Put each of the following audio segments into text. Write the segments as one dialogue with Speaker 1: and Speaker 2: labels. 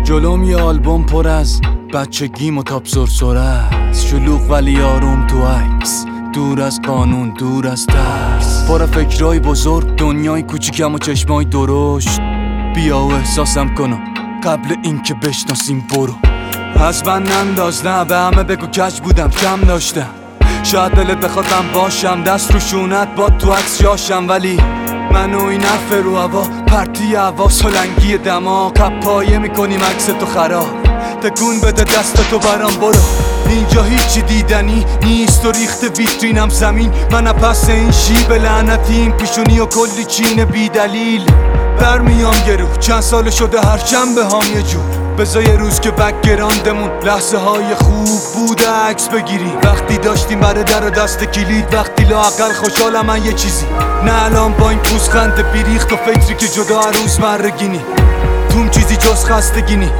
Speaker 1: جلوم یه آلبوم پر از بچگیم و تاپ سرسره است، شلوغ ولی آروم تو عکس، دور از قانون، دور از ترس، پر فکرای بزرگ، دنیای کوچیکم و چشمای درشت. بیا و احساسم کنم قبل اینکه بشناسیم برو. از من ننداز، نه به همه بگو کج بودم، کم داشتم. شاید دلت بخوادم باشم، دست رو شونت با تو عکس جاشم، ولی من و این حرف رو هوا، پرتی هوا، سلنگی دماغ، قپایه میکنیم عکس تو خراب. تکون بده دستتو برام برو، اینجا هیچی دیدنی نیست و ریخت ویترینم زمین. من پس این شیب لعنتیم، پیشونی و کلی چین بی دلیل. برمیام گرو، چند سال شده هر جنبه هام یه جور. بذار یه روز که بکگراندمون لحظه های خوب بوده عکس بگیریم. وقتی داشتیم بره در و دست کلید، وقتی لااقل خوشحالم من یه چیزی، نه الان با این پوزخند بیریخت و فکری که جدا روز مرگینی. توم چیزی جز خستگینی.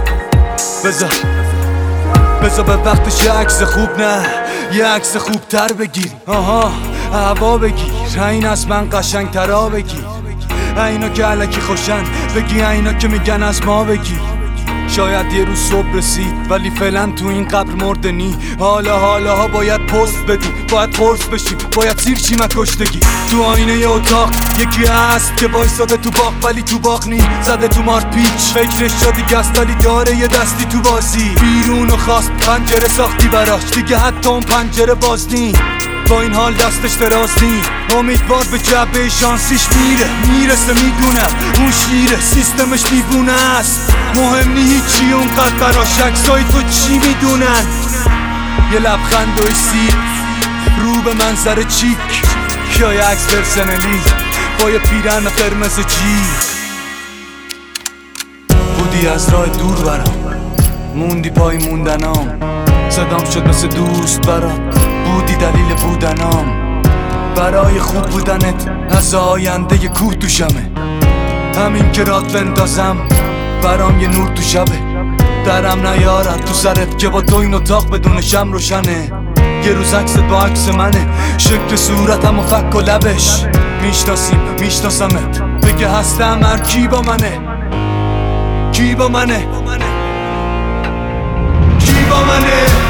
Speaker 1: بذار به وقتش یه عکس خوب، نه یه عکس خوب تر بگیری. آها هوا بگیر، این از من قشنگ ترا بگیر. اینا که علکی خوشن بگی، اینا که میگن از ما بگیر. شاید یه روز صبح رسید ولی فعلا تو این قبر مردنی. حالا باید پست بدیم، باید قرص بشیم، باید سیر چیم کشتگی. تو آینه ی اتاق یکی هست که وایساده تو باغ ولی تو باغ نی، زده تو مارت پیچ، فکرش جا دیگه است ولی داره یه دستی تو بازی. بیرون و خواست پنجره ساختی براش، دیگه حتی اون پنجره باز نی. با این حال دستش دراز نی، امیدوار به جبه شانسیش میرسه. میدونم اون شیره سیستمش دیوونه است، مهم نی هیچی اونقدر براش. عکسای تو چی میدونن؟ یه لبخند و سیر رو به منظر چیک، یا یه عکس پرسنلی با یه پیرن قرمز جیغ. بودی از راه دور برام، موندی پای موندنام، صدام شد مثل دوست برات، بودی دلیل بودنام. برای خوب بودنت از آینده یه کوه تو شمه، همین که رات بندازم برام یه نور تو شبه. درم نیارد تو سرت که با تو این اتاق بدون شم روشنه. یه روز عکست با عکس منه، شکل صورتم و فک و لبش. میشناسمت بگه هستم، هر کی با منه، کی با منه، کی با منه.